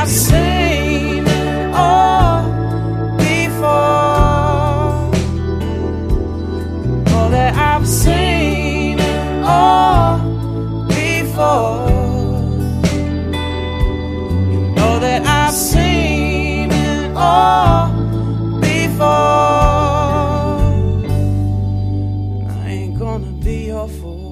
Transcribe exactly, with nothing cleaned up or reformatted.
I've seen it all before. Know that I've seen it all before. You know that I've seen it all before. And I ain't gonna be your fool.